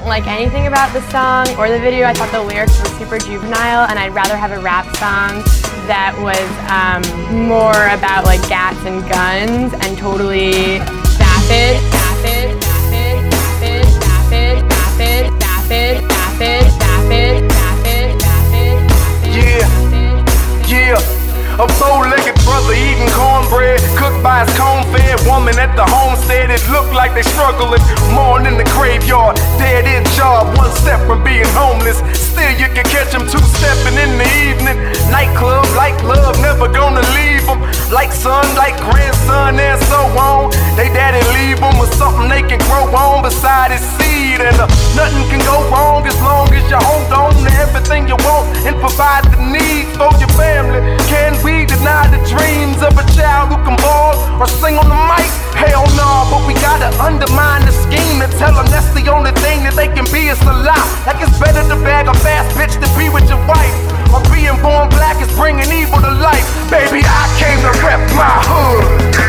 like anything about the song or the video. I thought the lyrics were super juvenile, and I'd rather have a rap song that was more about like gats and guns and totally vapid. A bow-legged brother eating cornbread, cooked by his corn-fed woman at the homestead. It looked like they struggling, mourning in the graveyard, dead end job, one step from being homeless. Still you can catch them two-stepping in the evening. Nightclub, like love, never gonna leave them. Like son, like grandson, and so on. They daddy leave them with something they can grow on beside his seed. And nothing can go wrong as long as you hold on to everything you want and provide the needs for your family. Can we deny the dreams of a child who can ball or sing on the mic? Hell no, but we gotta undermine the scheme and tell them that's the only thing that they can be is a lie. Like it's better to bag a fast bitch than be with your wife, or being born black is bringing evil to life. Baby, I came to rep my hood.